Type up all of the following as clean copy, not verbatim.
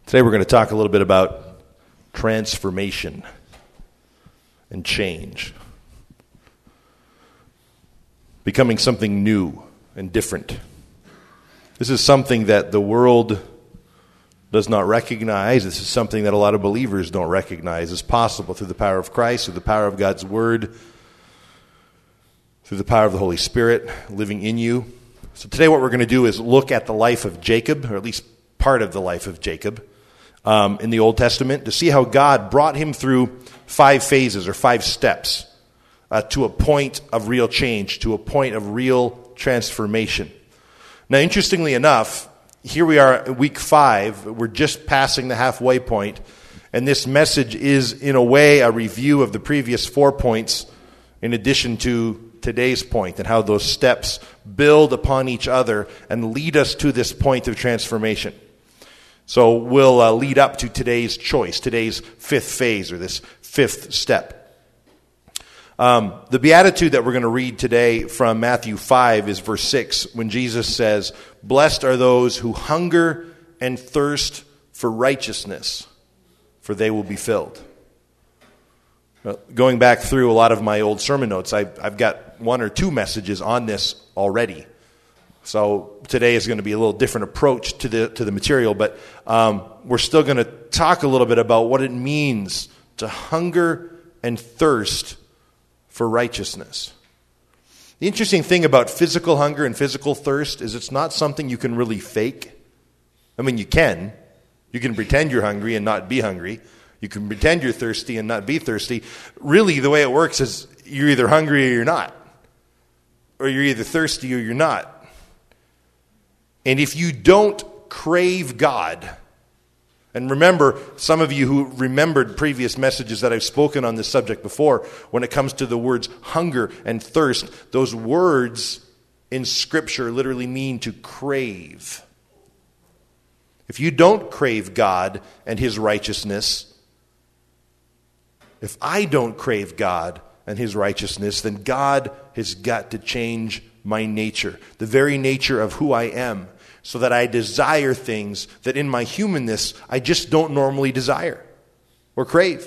Today we're going to talk a little bit about transformation and change. Becoming something new and different. This is something that the world does not recognize. This is something that a lot of believers don't recognize is possible through the power of Christ, through the power of God's Word, through the power of the Holy Spirit living in you. So today what we're going to do is look at the life of Jacob, or at least part of the life of Jacob in the Old Testament, to see how God brought him through 5 phases or 5 steps to a point of real change, to a point of real transformation. Now, interestingly enough, here we are at week 5. We're just passing the halfway point, and this message is, in a way, a review of the previous 4 points in addition to today's point, and how those steps build upon each other and lead us to this point of transformation. So we'll lead up to today's choice, today's 5th phase, or this 5th step. The beatitude that we're going to read today from Matthew 5 is verse 6, when Jesus says, "Blessed are those who hunger and thirst for righteousness, for they will be filled." Now, going back through a lot of my old sermon notes, I've got 1 or 2 messages on this already. So today is going to be a little different approach to the material, but we're still going to talk a little bit about what it means to hunger and thirst for righteousness. The interesting thing about physical hunger and physical thirst is it's not something you can really fake. I mean, you can. You can pretend you're hungry and not be hungry. You can pretend you're thirsty and not be thirsty. Really, the way it works is you're either hungry or you're not. Or you're either thirsty or you're not. And if you don't crave God, and remember, some of you who remembered previous messages that I've spoken on this subject before, when it comes to the words hunger and thirst, those words in Scripture literally mean to crave. If you don't crave God and His righteousness, if I don't crave God and His righteousness, then God has got to change my nature, the very nature of who I am, so that I desire things that in my humanness I just don't normally desire or crave.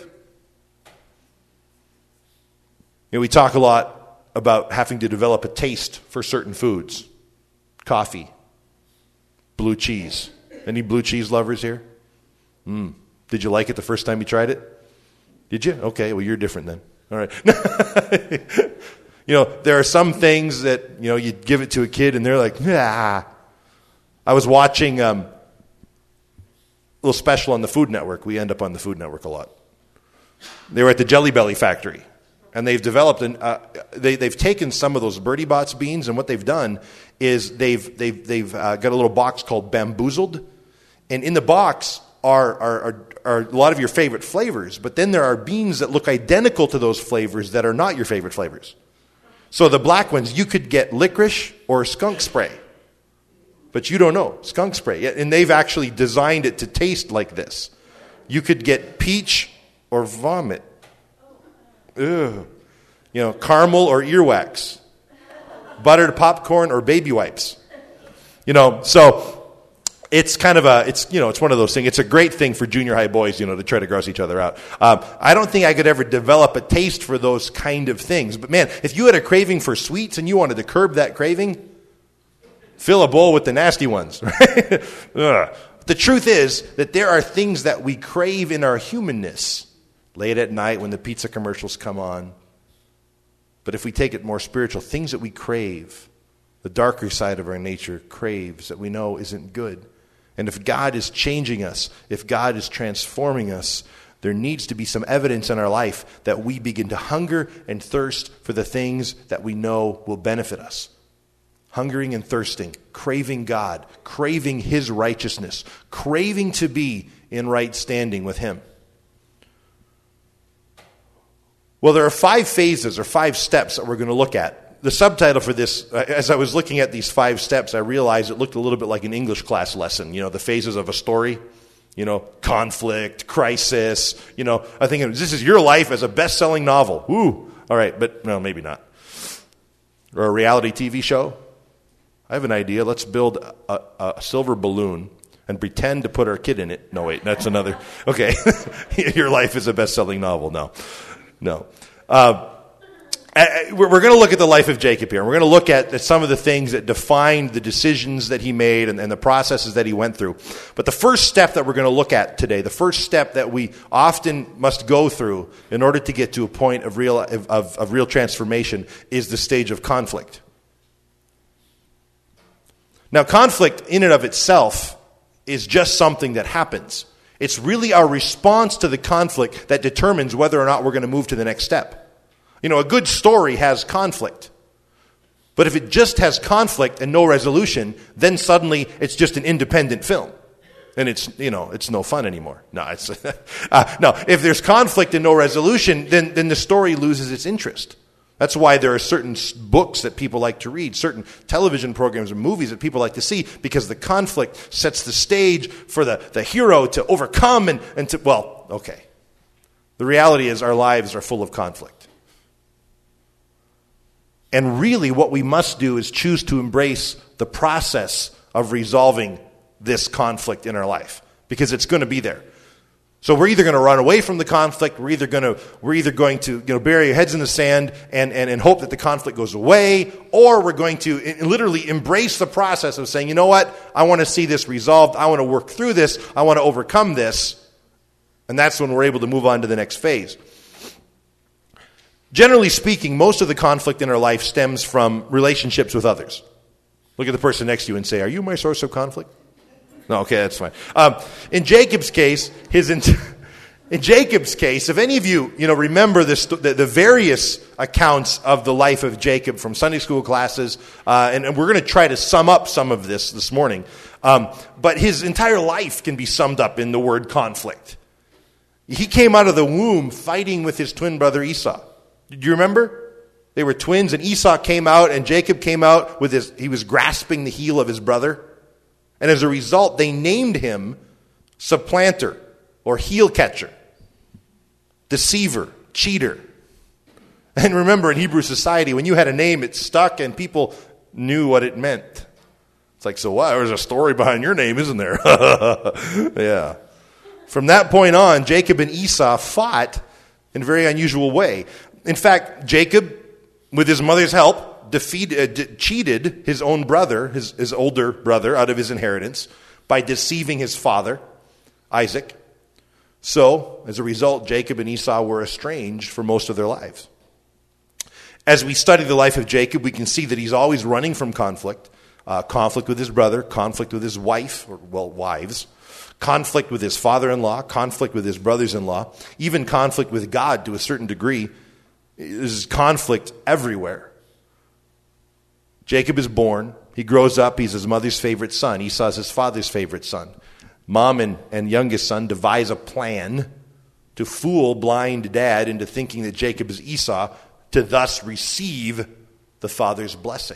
You know, we talk a lot about having to develop a taste for certain foods. Coffee, blue cheese. Any blue cheese lovers here? Did you like it the first time you tried it? Did you? Okay, well, you're different then. All right. You know, there are some things that, you know, you give it to a kid and they're like, ah. I was watching a little special on the Food Network. We end up on the Food Network a lot. They were at the Jelly Belly factory, and they've developed they've taken some of those Bertie Bott's beans, and what they've done is they've got a little box called Bamboozled, and in the box are a lot of your favorite flavors, but then there are beans that look identical to those flavors that are not your favorite flavors. So the black ones, you could get licorice or skunk spray. But you don't know, skunk spray. And they've actually designed it to taste like this. You could get peach or vomit. Ugh. You know, caramel or earwax. Buttered popcorn or baby wipes. You know, so it's kind of it's one of those things. It's a great thing for junior high boys, you know, to try to gross each other out. I don't think I could ever develop a taste for those kind of things. But man, if you had a craving for sweets and you wanted to curb that craving, fill a bowl with the nasty ones. Right? The truth is that there are things that we crave in our humanness late at night when the pizza commercials come on. But if we take it more spiritual, things that we crave, the darker side of our nature craves that we know isn't good. And if God is changing us, if God is transforming us, there needs to be some evidence in our life that we begin to hunger and thirst for the things that we know will benefit us. Hungering and thirsting, craving God, craving His righteousness, craving to be in right standing with Him. Well, there are 5 phases or 5 steps that we're going to look at. The subtitle for this, as I was looking at these 5 steps, I realized it looked a little bit like an English class lesson. You know, the phases of a story. You know, conflict, crisis. You know, I think this is your life as a best-selling novel. Woo! All right, but no, maybe not. Or a reality TV show. I have an idea. Let's build a silver balloon and pretend to put our kid in it. No, wait, that's another. Okay, Your Life is a best-selling novel. No. We're going to look at the life of Jacob here. We're going to look at some of the things that defined the decisions that he made and the processes that he went through. But the first step that we're going to look at today, the first step that we often must go through in order to get to a point of real transformation, is the stage of conflict. Now, conflict in and of itself is just something that happens. It's really our response to the conflict that determines whether or not we're going to move to the next step. You know, a good story has conflict. But if it just has conflict and no resolution, then suddenly it's just an independent film. And it's no fun anymore. No, if there's conflict and no resolution, then the story loses its interest. That's why there are certain books that people like to read, certain television programs or movies that people like to see, because the conflict sets the stage for the hero to overcome and to, well, okay. The reality is our lives are full of conflict. And really what we must do is choose to embrace the process of resolving this conflict in our life, because it's going to be there. So we're either going to run away from the conflict, we're either going to bury our heads in the sand and hope that the conflict goes away, or we're going to literally embrace the process of saying, you know what, I want to see this resolved, I want to work through this, I want to overcome this, and that's when we're able to move on to the next phase. Generally speaking, most of the conflict in our life stems from relationships with others. Look at the person next to you and say, are you my source of conflict? No, okay, that's fine. In Jacob's case, if any of you remember the various accounts of the life of Jacob from Sunday school classes, and we're going to try to sum up some of this morning, but his entire life can be summed up in the word conflict. He came out of the womb fighting with his twin brother Esau. Do you remember? They were twins, and Esau came out, and Jacob came out he was grasping the heel of his brother. And as a result, they named him supplanter, or heel catcher, deceiver, cheater. And remember, in Hebrew society, when you had a name, it stuck, and people knew what it meant. It's like, so what? There's a story behind your name, isn't there? Yeah. From that point on, Jacob and Esau fought in a very unusual way. In fact, Jacob, with his mother's help, cheated his own brother, his older brother, out of his inheritance by deceiving his father, Isaac. So, as a result, Jacob and Esau were estranged for most of their lives. As we study the life of Jacob, we can see that he's always running from conflict. Conflict with his brother, conflict with his wife, wives, conflict with his father-in-law, conflict with his brothers-in-law, even conflict with God to a certain degree. There's conflict everywhere. Jacob is born. He grows up. He's his mother's favorite son. Esau's his father's favorite son. Mom and youngest son devise a plan to fool blind dad into thinking that Jacob is Esau, to thus receive the father's blessing.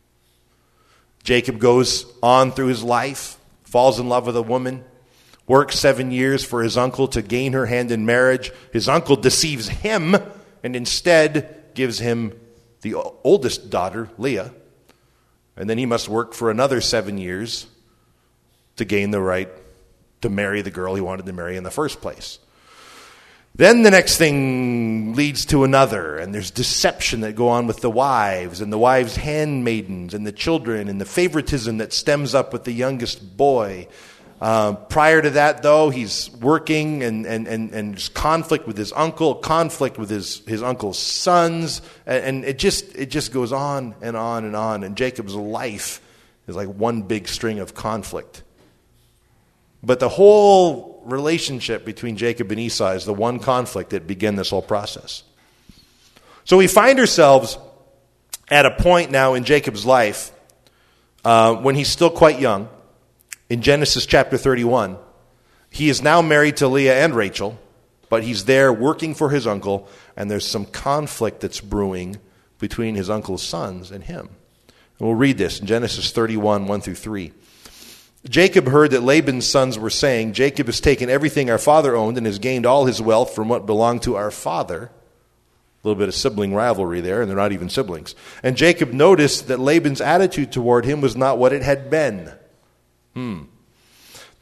Jacob goes on through his life, falls in love with a woman, works 7 years for his uncle to gain her hand in marriage. His uncle deceives him and instead gives him the oldest daughter, Leah. And then he must work for another 7 years to gain the right to marry the girl he wanted to marry in the first place. Then the next thing leads to another, and there's deception that go on with the wives, and the wives' handmaidens, and the children, and the favoritism that stems up with the youngest boy. Prior to that, though, he's working, and there's conflict with his uncle, conflict with his uncle's sons, and it just goes on and on and on. And Jacob's life is like one big string of conflict. But the whole relationship between Jacob and Esau is the one conflict that began this whole process. So we find ourselves at a point now in Jacob's life when he's still quite young. In Genesis chapter 31, he is now married to Leah and Rachel, but he's there working for his uncle, and there's some conflict that's brewing between his uncle's sons and him. And we'll read this in Genesis 31, 1 through 3. Jacob heard that Laban's sons were saying, Jacob has taken everything our father owned and has gained all his wealth from what belonged to our father. A little bit of sibling rivalry there, and they're not even siblings. And Jacob noticed that Laban's attitude toward him was not what it had been. The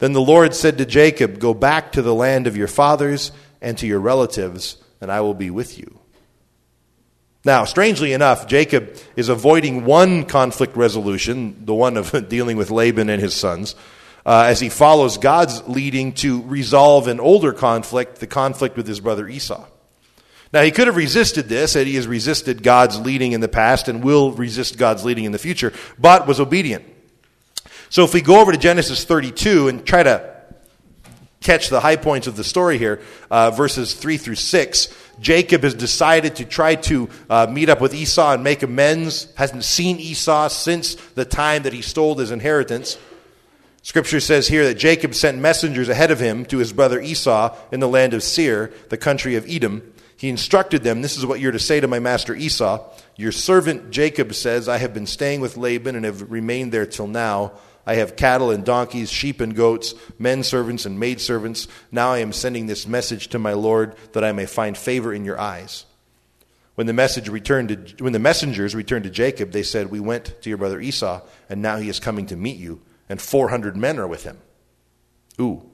Then the Lord said to Jacob, go back to the land of your fathers and to your relatives, and I will be with you. Now, strangely enough, Jacob is avoiding one conflict resolution, the one of dealing with Laban and his sons, as he follows God's leading to resolve an older conflict, the conflict with his brother Esau. Now, he could have resisted this, and he has resisted God's leading in the past and will resist God's leading in the future, but was obedient. So if we go over to Genesis 32 and try to catch the high points of the story here, verses 3 through 6, Jacob has decided to try to meet up with Esau and make amends, hasn't seen Esau since the time that he stole his inheritance. Scripture says here that Jacob sent messengers ahead of him to his brother Esau in the land of Seir, the country of Edom. He instructed them, this is what you're to say to my master Esau. Your servant Jacob says, I have been staying with Laban and have remained there till now. I have cattle and donkeys, sheep and goats, men servants and maidservants. Now I am sending this message to my Lord that I may find favor in your eyes. When the messengers returned to Jacob, they said, we went to your brother Esau, and now he is coming to meet you, and 400 men are with him. Ooh.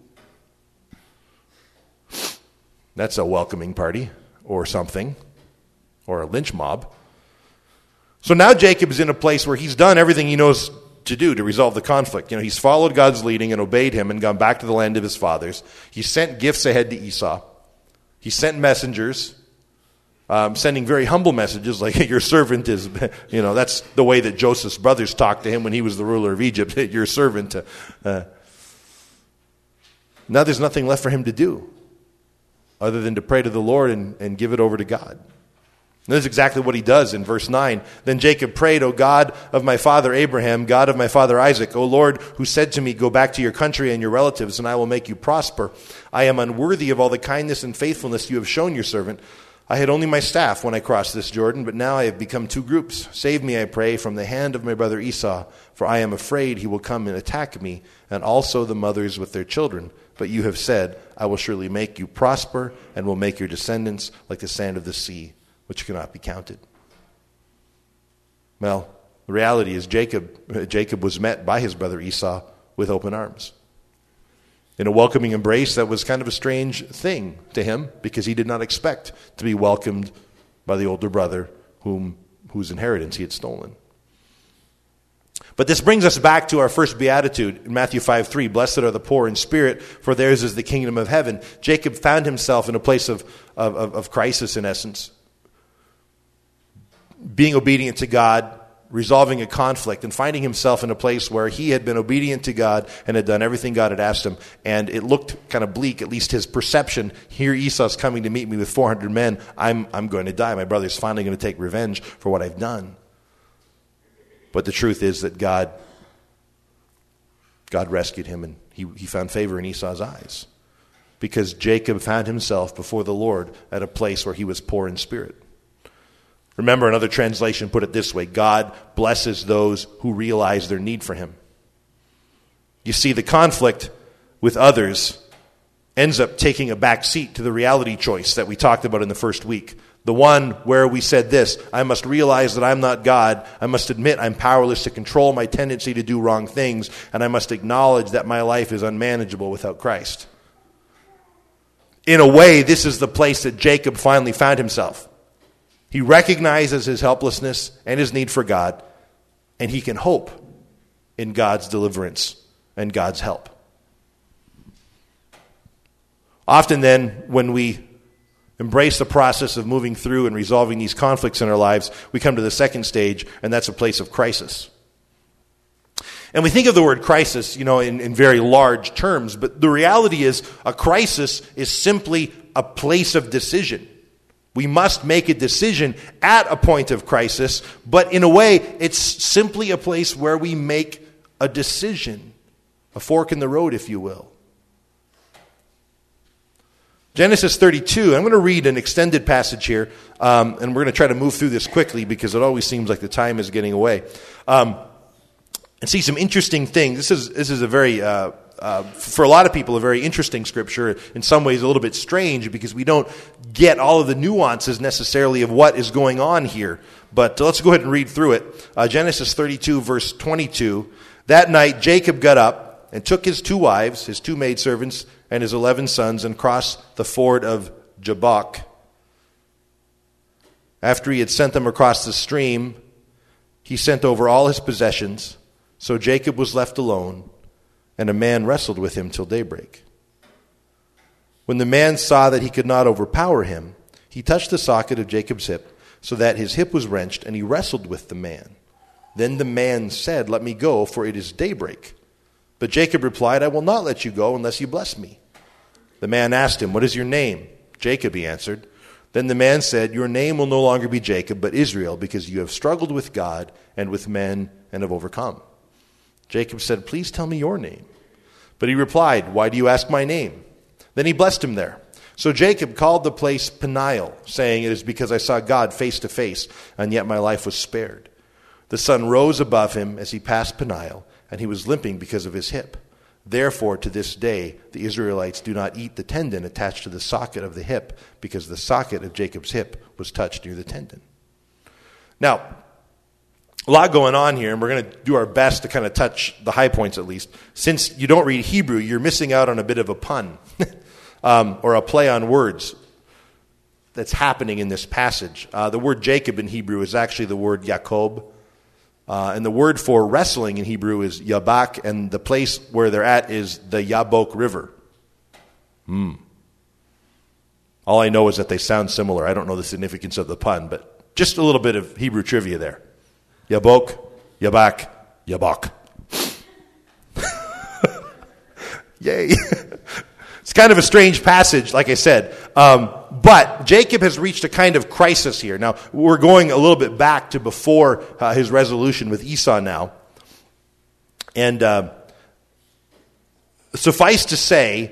That's a welcoming party, or something, or a lynch mob. So now Jacob is in a place where he's done everything he knows to do to resolve the conflict. He's followed God's leading and obeyed him and gone back to the land of his fathers. He sent gifts ahead to Esau. He sent messengers, sending very humble messages like, your servant is, that's the way that Joseph's brothers talked to him when he was the ruler of Egypt, your servant. Now there's nothing left for him to do other than to pray to the Lord and give it over to God. And this is exactly what he does in verse 9. Then Jacob prayed, O God of my father Abraham, God of my father Isaac, O Lord, who said to me, go back to your country and your relatives, and I will make you prosper. I am unworthy of all the kindness and faithfulness you have shown your servant. I had only my staff when I crossed this Jordan, but now I have become two groups. Save me, I pray, from the hand of my brother Esau, for I am afraid he will come and attack me, and also the mothers with their children. But you have said, I will surely make you prosper, and will make your descendants like the sand of the sea, which cannot be counted. Well, the reality is Jacob was met by his brother Esau with open arms. In a welcoming embrace that was kind of a strange thing to him because he did not expect to be welcomed by the older brother whose inheritance he had stolen. But this brings us back to our first beatitude in Matthew 5:3. Blessed are the poor in spirit, for theirs is the kingdom of heaven. Jacob found himself in a place of crisis, in essence. Being obedient to God, resolving a conflict, and finding himself in a place where he had been obedient to God and had done everything God had asked him. And it looked kind of bleak, at least his perception. Here Esau's coming to meet me with 400 men. I'm going to die. My brother's finally going to take revenge for what I've done. But the truth is that God rescued him, and he found favor in Esau's eyes. Because Jacob found himself before the Lord at a place where he was poor in spirit. Remember, another translation put it this way: God blesses those who realize their need for him. You see, the conflict with others ends up taking a back seat to the reality choice that we talked about in the first week. The one where we said this: I must realize that I'm not God. I must admit I'm powerless to control my tendency to do wrong things. And I must acknowledge that my life is unmanageable without Christ. In a way, this is the place that Jacob finally found himself. He recognizes his helplessness and his need for God, and he can hope in God's deliverance and God's help. Often then, when we embrace the process of moving through and resolving these conflicts in our lives, we come to the second stage, and that's a place of crisis. And we think of the word crisis, in very large terms, but the reality is a crisis is simply a place of decision. We must make a decision at a point of crisis, but in a way, it's simply a place where we make a decision, a fork in the road, if you will. Genesis 32, I'm going to read an extended passage here, and we're going to try to move through this quickly because it always seems like the time is getting away. And see some interesting things. This is a very... for a lot of people, a very interesting scripture, in some ways a little bit strange because we don't get all of the nuances necessarily of what is going on here. But let's go ahead and read through it. Genesis 32, verse 22. That night Jacob got up, and took his 2 wives, his 2 maidservants, and his 11 sons, and crossed the ford of Jabbok. After he had sent them across the stream, he sent over all his possessions. So Jacob was left alone, and a man wrestled with him till daybreak. When the man saw that he could not overpower him, he touched the socket of Jacob's hip, so that his hip was wrenched, and he wrestled with the man. Then the man said, "Let me go, for it is daybreak." But Jacob replied, "I will not let you go unless you bless me." The man asked him, "What is your name?" "Jacob," he answered. Then the man said, "Your name will no longer be Jacob, but Israel, because you have struggled with God and with men and have overcome." Jacob said, "Please tell me your name." But he replied, "Why do you ask my name?" Then he blessed him there. So Jacob called the place Peniel, saying, "It is because I saw God face to face, and yet my life was spared." The sun rose above him as he passed Peniel, and he was limping because of his hip. Therefore, to this day, the Israelites do not eat the tendon attached to the socket of the hip, because the socket of Jacob's hip was touched near the tendon. Now, a lot going on here, and we're going to do our best to kind of touch the high points at least. Since you don't read Hebrew, you're missing out on a bit of a pun or a play on words that's happening in this passage. The word Jacob in Hebrew is actually the word Yaakov. And the word for wrestling in Hebrew is Yabak, and the place where they're at is the Yabok River. All I know is that they sound similar. I don't know the significance of the pun, but just a little bit of Hebrew trivia there. Yabok, Yabak, Yabok. Yay. It's kind of a strange passage, like I said. But Jacob has reached a kind of crisis here. Now, we're going a little bit back to before his resolution with Esau now. And suffice to say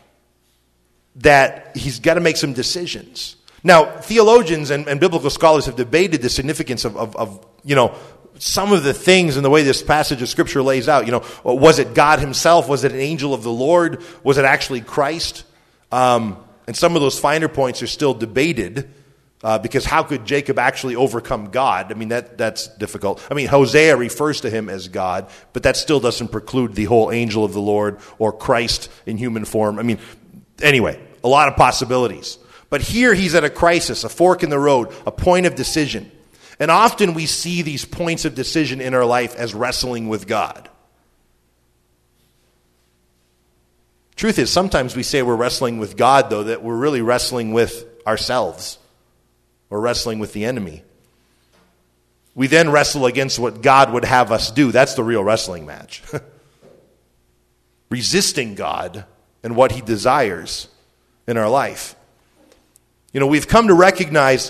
that he's got to make some decisions. Now, theologians and biblical scholars have debated the significance of some of the things in the way this passage of Scripture lays out. Was it God himself? Was it an angel of the Lord? Was it actually Christ? And some of those finer points are still debated because how could Jacob actually overcome God? I mean, that's difficult. I mean, Hosea refers to him as God, but that still doesn't preclude the whole angel of the Lord or Christ in human form. I mean, anyway, a lot of possibilities. But here he's at a crisis, a fork in the road, a point of decision. And often we see these points of decision in our life as wrestling with God. Truth is, sometimes we say we're wrestling with God, though, that we're really wrestling with ourselves. Or wrestling with the enemy. We then wrestle against what God would have us do. That's the real wrestling match. Resisting God and what he desires in our life. We've come to recognize,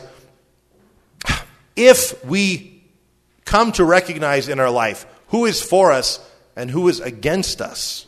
if we come to recognize in our life who is for us and who is against us,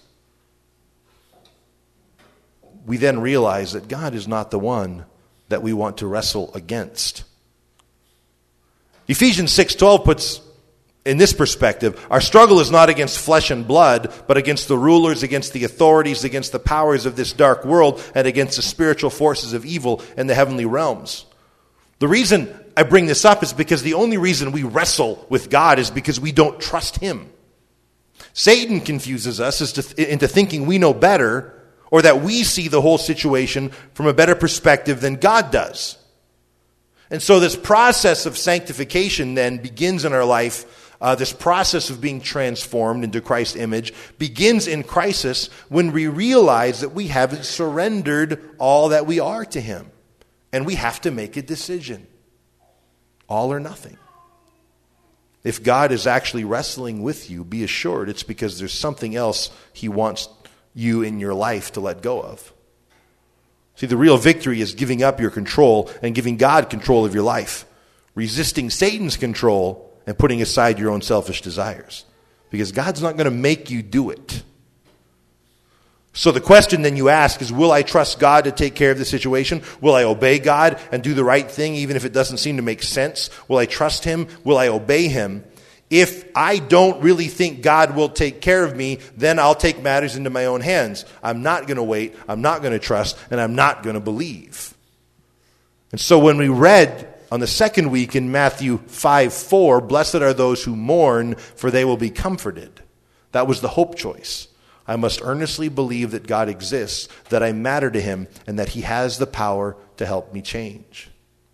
we then realize that God is not the one that we want to wrestle against. Ephesians 6:12 puts in this perspective, our struggle is not against flesh and blood, but against the rulers, against the authorities, against the powers of this dark world, and against the spiritual forces of evil in the heavenly realms. The reason I bring this up is because the only reason we wrestle with God is because we don't trust him. Satan confuses us into thinking we know better, or that we see the whole situation from a better perspective than God does. And so this process of sanctification then begins in our life. This process of being transformed into Christ's image begins in crisis when we realize that we haven't surrendered all that we are to him. And we have to make a decision. All or nothing. If God is actually wrestling with you, be assured it's because there's something else he wants you in your life to let go of. See, the real victory is giving up your control and giving God control of your life. Resisting Satan's control and putting aside your own selfish desires. Because God's not going to make you do it. So the question then you ask is, will I trust God to take care of the situation? Will I obey God and do the right thing even if it doesn't seem to make sense? Will I trust him? Will I obey him? If I don't really think God will take care of me, then I'll take matters into my own hands. I'm not going to wait, I'm not going to trust, and I'm not going to believe. And so when we read on the second week in Matthew 5:4, blessed are those who mourn, for they will be comforted. That was the hope choice. I must earnestly believe that God exists, that I matter to him, and that he has the power to help me change.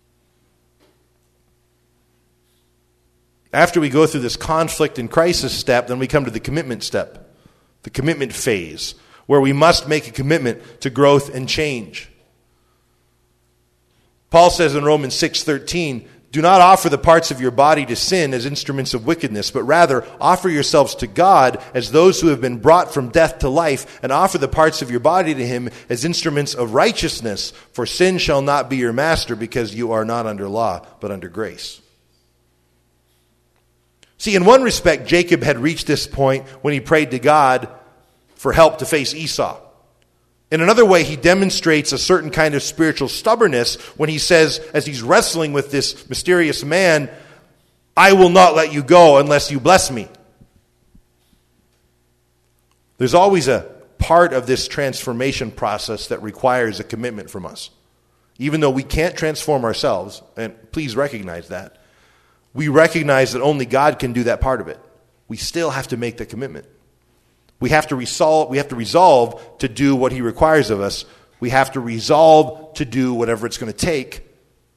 After we go through this conflict and crisis step, then we come to the commitment step, the commitment phase, where we must make a commitment to growth and change. Paul says in Romans 6:13, do not offer the parts of your body to sin as instruments of wickedness, but rather offer yourselves to God as those who have been brought from death to life, and offer the parts of your body to him as instruments of righteousness. For sin shall not be your master, because you are not under law, but under grace. See, in one respect, Jacob had reached this point when he prayed to God for help to face Esau. In another way, he demonstrates a certain kind of spiritual stubbornness when he says, as he's wrestling with this mysterious man, I will not let you go unless you bless me. There's always a part of this transformation process that requires a commitment from us. Even though we can't transform ourselves, and please recognize that, we recognize that only God can do that part of it. We still have to make the commitment. We have to resolve to do what he requires of us. We have to resolve to do whatever it's going to take.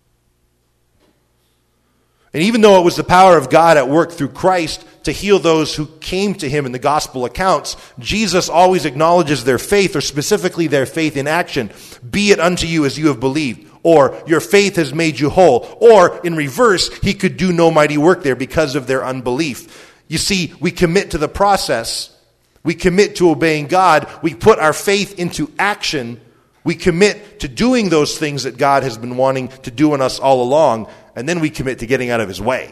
And even though it was the power of God at work through Christ to heal those who came to him in the gospel accounts, Jesus always acknowledges their faith, or specifically their faith in action. Be it unto you as you have believed. Or your faith has made you whole. Or in reverse, he could do no mighty work there because of their unbelief. You see, we commit to the process. We commit to obeying God. We put our faith into action. We commit to doing those things that God has been wanting to do in us all along. And then we commit to getting out of his way.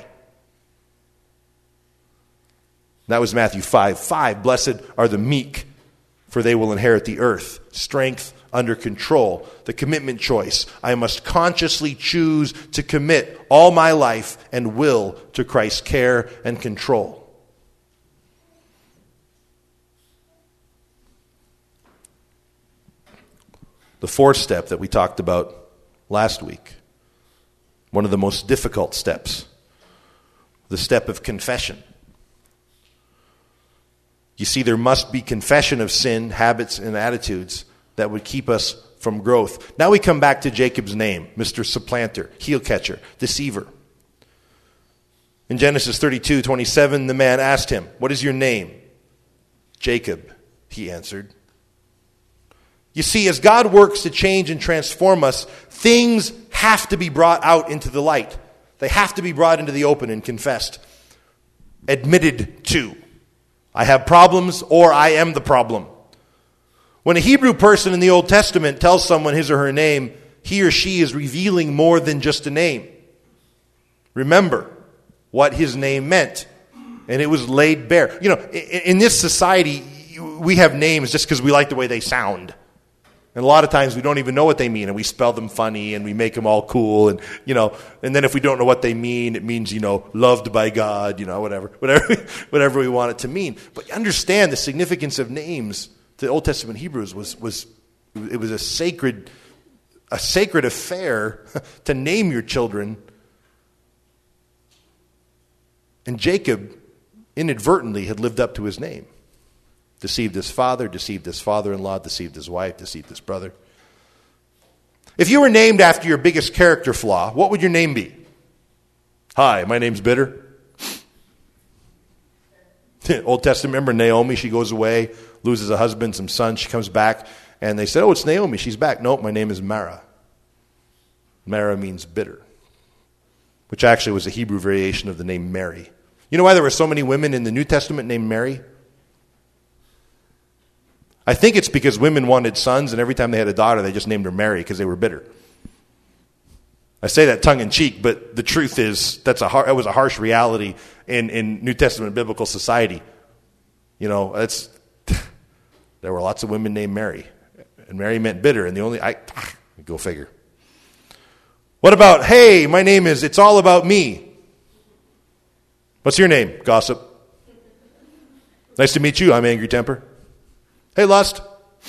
That was Matthew 5:5. Blessed are the meek, for they will inherit the earth. Strength under control. The commitment choice. I must consciously choose to commit all my life and will to Christ's care and control. The fourth step that we talked about last week, one of the most difficult steps, the step of confession. You see, there must be confession of sin, habits, and attitudes that would keep us from growth. Now we come back to Jacob's name, Mr. Supplanter, heel catcher, deceiver. In Genesis 32:27, the man asked him, "What is your name?" "Jacob," he answered. You see, as God works to change and transform us, things have to be brought out into the light. They have to be brought into the open and confessed. Admitted to. I have problems, or I am the problem. When a Hebrew person in the Old Testament tells someone his or her name, he or she is revealing more than just a name. Remember what his name meant, and it was laid bare. You know, in this society, we have names just because we like the way they sound. And a lot of times we don't even know what they mean, and we spell them funny, and we make them all cool, and and then if we don't know what they mean, it means loved by God, whatever we want it to mean. But understand the significance of names. The Old Testament Hebrews was a sacred affair to name your children. And Jacob inadvertently had lived up to his name. Deceived his father, deceived his father-in-law, deceived his wife, deceived his brother. If you were named after your biggest character flaw, what would your name be? Hi, my name's Bitter. Old Testament, remember Naomi? She goes away, loses a husband, some sons. She comes back, and they said, "Oh, it's Naomi. She's back." "Nope, my name is Mara." Mara means bitter, which actually was a Hebrew variation of the name Mary. You know why there were so many women in the New Testament named Mary? I think it's because women wanted sons, and every time they had a daughter, they just named her Mary because they were bitter. I say that tongue-in-cheek, but the truth is that was a harsh reality in New Testament biblical society. There were lots of women named Mary, and Mary meant bitter, and go figure. What about, hey, my name is, it's all about me. What's your name? Gossip. Nice to meet you, I'm Angry Temper. Hey, Lust.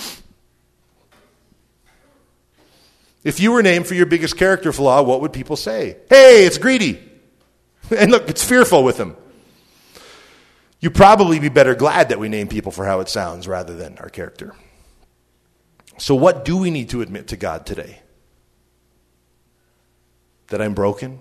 If you were named for your biggest character flaw, what would people say? Hey, it's Greedy. And look, it's Fearful with him. You'd probably be better glad that we name people for how it sounds rather than our character. So what do we need to admit to God today? That I'm broken?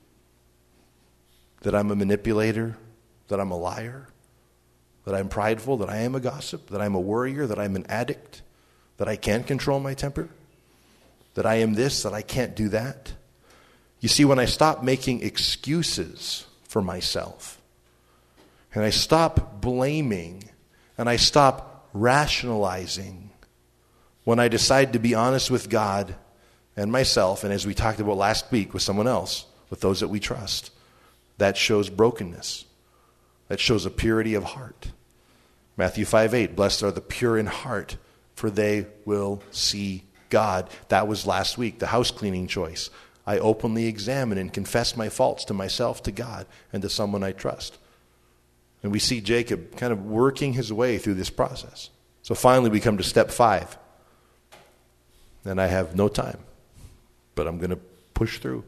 That I'm a manipulator? That I'm a liar? That I'm prideful? That I am a gossip? That I'm a worrier? That I'm an addict? That I can't control my temper? That I am this? That I can't do that? You see, when I stop making excuses for myself, and I stop blaming, and I stop rationalizing, when I decide to be honest with God and myself, and as we talked about last week with someone else, with those that we trust, that shows brokenness. That shows a purity of heart. Matthew 5:8, blessed are the pure in heart, for they will see God. That was last week, the house cleaning choice. I openly examine and confess my faults to myself, to God, and to someone I trust. And we see Jacob kind of working his way through this process. So finally we come to step 5. And I have no time, but I'm going to push through.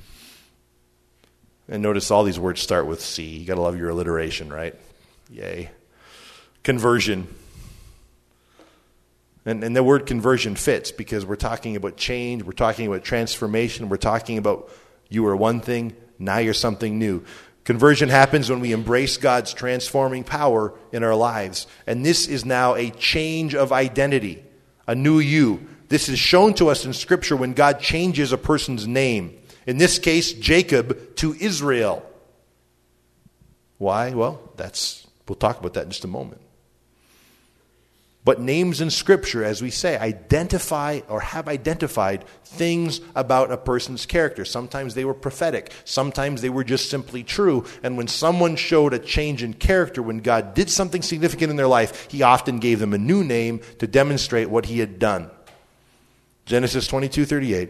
And notice all these words start with C. You got to love your alliteration, right? Yay. Conversion. And the word conversion fits because we're talking about change, we're talking about transformation, we're talking about you were one thing, now you're something new. Conversion happens when we embrace God's transforming power in our lives. And this is now a change of identity, a new you. This is shown to us in Scripture when God changes a person's name. In this case, Jacob to Israel. Why? Well, we'll talk about that in just a moment. But names in Scripture, as we say, identify or have identified things about a person's character. Sometimes they were prophetic. Sometimes they were just simply true. And when someone showed a change in character, when God did something significant in their life, he often gave them a new name to demonstrate what he had done. Genesis 22:38.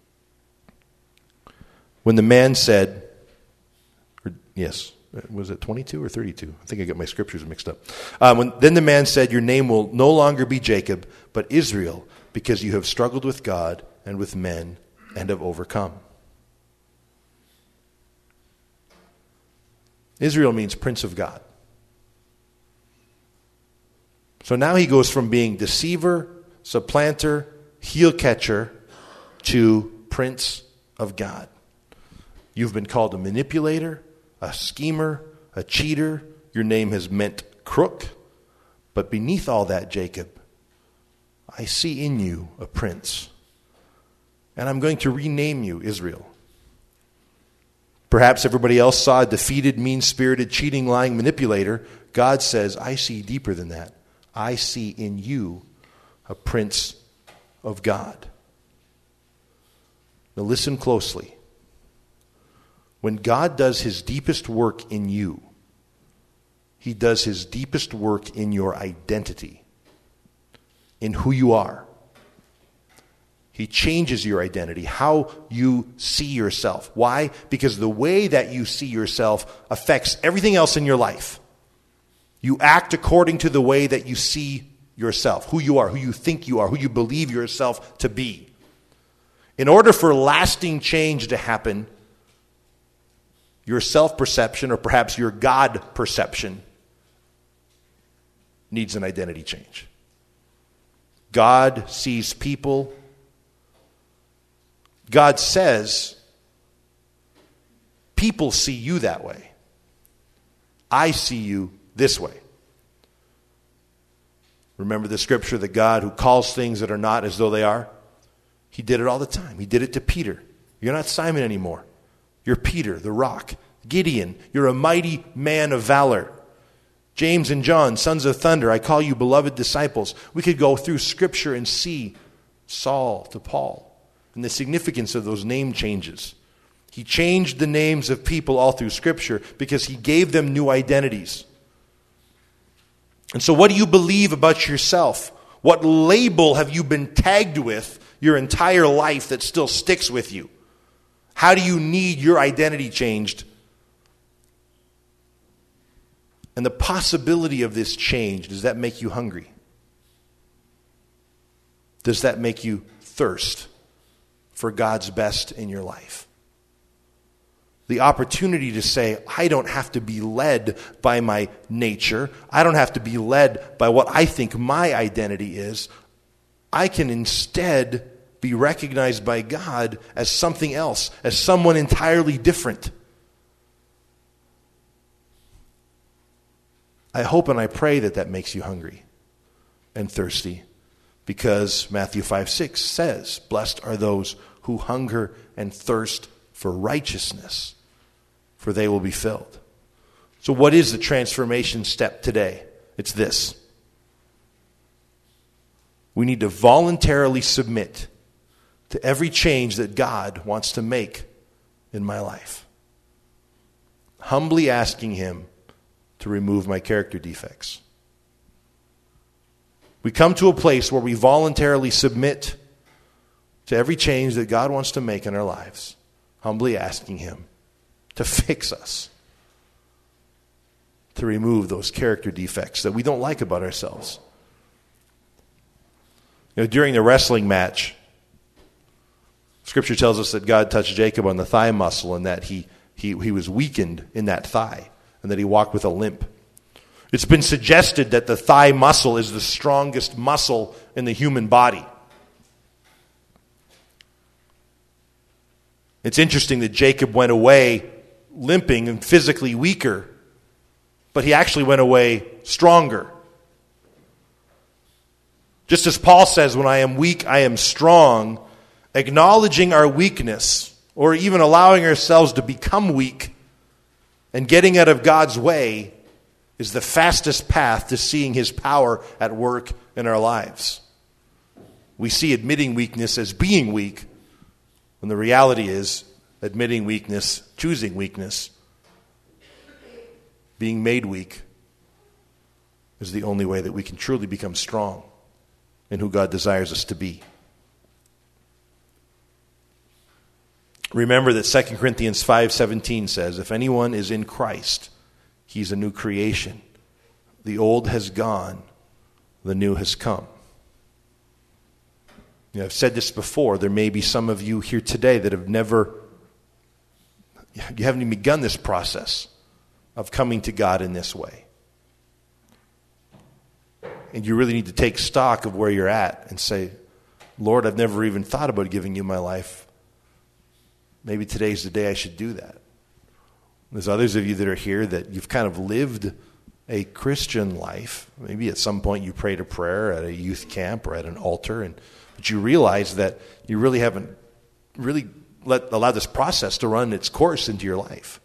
When the man said, was it 22 or 32? I think I got my scriptures mixed up. Then the man said, your name will no longer be Jacob, but Israel, because you have struggled with God and with men and have overcome. Israel means Prince of God. So now he goes from being deceiver, supplanter, heel catcher, to Prince of God. You've been called a manipulator, a schemer, a cheater. Your name has meant crook. But beneath all that, Jacob, I see in you a prince. And I'm going to rename you Israel. Perhaps everybody else saw a defeated, mean-spirited, cheating, lying manipulator. God says, I see deeper than that. I see in you a prince of God. Now listen closely. When God does his deepest work in you, he does his deepest work in your identity, in who you are. He changes your identity, how you see yourself. Why? Because the way that you see yourself affects everything else in your life. You act according to the way that you see yourself, who you are, who you think you are, who you believe yourself to be. In order for lasting change to happen, your self-perception, or perhaps your God-perception, needs an identity change. God sees people. God says, people see you that way. I see you this way. Remember the scripture, the God who calls things that are not as though they are? He did it all the time. He did it to Peter. You're not Simon anymore. You're Peter, the rock. Gideon, you're a mighty man of valor. James and John, sons of thunder, I call you beloved disciples. We could go through Scripture and see Saul to Paul and the significance of those name changes. He changed the names of people all through Scripture because he gave them new identities. And so what do you believe about yourself? What label have you been tagged with your entire life that still sticks with you? How do you need your identity changed? And the possibility of this change, does that make you hungry? Does that make you thirst for God's best in your life? the opportunity to say, I don't have to be led by my nature. I don't have to be led by what I think my identity is. I can instead be recognized by God as something else, as someone entirely different. I hope and I pray that that makes you hungry and thirsty, because Matthew 5:6 says, blessed are those who hunger and thirst for righteousness, for they will be filled. So what is the transformation step today? It's this. We need to voluntarily submit to every change that God wants to make in my life. Humbly asking Him to remove my character defects. We come to a place where we voluntarily submit to every change that God wants to make in our lives, humbly asking Him to fix us, to remove those character defects that we don't like about ourselves. During the wrestling match, Scripture tells us that God touched Jacob on the thigh muscle and that he was weakened in that thigh and that he walked with a limp. It's been suggested that the thigh muscle is the strongest muscle in the human body. It's interesting that Jacob went away limping and physically weaker, but he actually went away stronger. Just as Paul says, when I am weak, I am strong, acknowledging our weakness, or even allowing ourselves to become weak and getting out of God's way, is the fastest path to seeing His power at work in our lives. We see admitting weakness as being weak, when the reality is admitting weakness, choosing weakness, being made weak, is the only way that we can truly become strong in who God desires us to be. Remember that 2 Corinthians 5:17 says, if anyone is in Christ, he's a new creation. The old has gone, the new has come. I've said this before. There may be some of you here today that you haven't even begun this process of coming to God in this way. And you really need to take stock of where you're at and say, Lord, I've never even thought about giving you my life. Maybe today's the day I should do that. There's others of you that are here that you've kind of lived a Christian life. Maybe at some point you prayed a prayer at a youth camp or at an altar, but you realize that you really haven't really allowed this process to run its course into your life.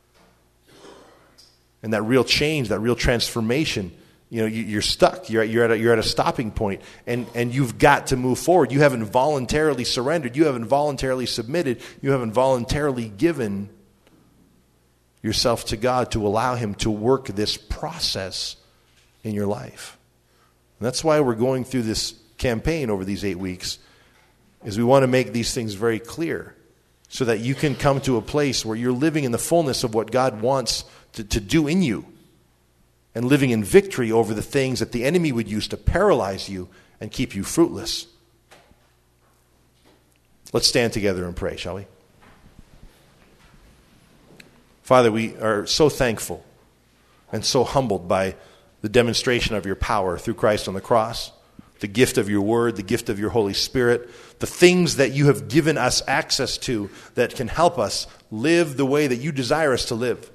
And that real change, that real transformation, you're stuck. You're at a stopping point, and you've got to move forward. You haven't voluntarily surrendered. You haven't voluntarily submitted. You haven't voluntarily given yourself to God to allow Him to work this process in your life. And that's why we're going through this campaign over these 8 weeks, is we want to make these things very clear so that you can come to a place where you're living in the fullness of what God wants to do in you, and living in victory over the things that the enemy would use to paralyze you and keep you fruitless. Let's stand together and pray, shall we? Father, we are so thankful and so humbled by the demonstration of your power through Christ on the cross, the gift of your word, the gift of your Holy Spirit, the things that you have given us access to that can help us live the way that you desire us to live.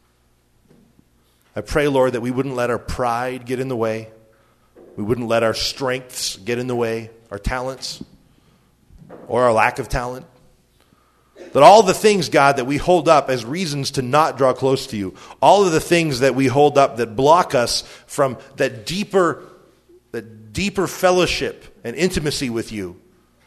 I pray, Lord, that we wouldn't let our pride get in the way. We wouldn't let our strengths get in the way, our talents, or our lack of talent. That all the things, God, that we hold up as reasons to not draw close to you, all of the things that we hold up that block us from that deeper fellowship and intimacy with you.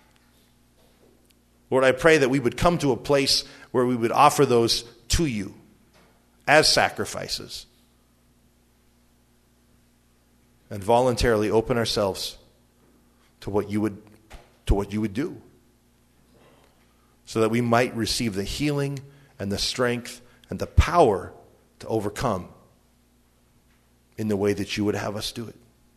Lord, I pray that we would come to a place where we would offer those to you as sacrifices and voluntarily open ourselves to what you would do, so that we might receive the healing and the strength and the power to overcome in the way that you would have us do it.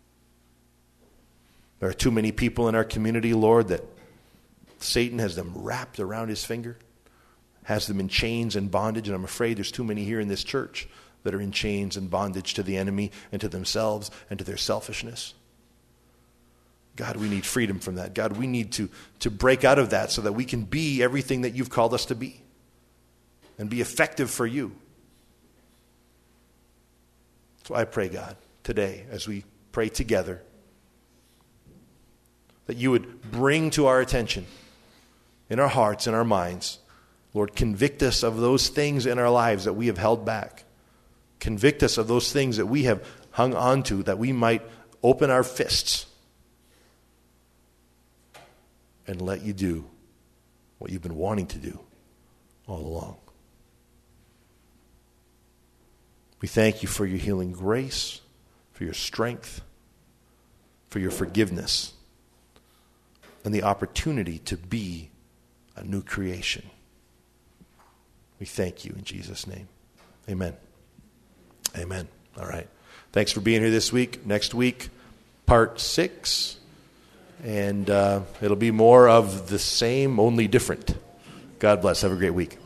There are too many people in our community, Lord, that Satan has them wrapped around his finger, has them in chains and bondage, and I'm afraid there's too many here in this church that are in chains and bondage to the enemy and to themselves and to their selfishness. God, we need freedom from that. God, we need to break out of that so that we can be everything that you've called us to be and be effective for you. So I pray, God, today as we pray together, that you would bring to our attention, in our hearts, in our minds, Lord, convict us of those things in our lives that we have held back. Convict us of those things that we have hung on to, that we might open our fists and let you do what you've been wanting to do all along. We thank you for your healing grace, for your strength, for your forgiveness, and the opportunity to be a new creation. We thank you in Jesus' name. Amen. Amen. All right. Thanks for being here this week. Next week, part 6. And it'll be more of the same, only different. God bless. Have a great week.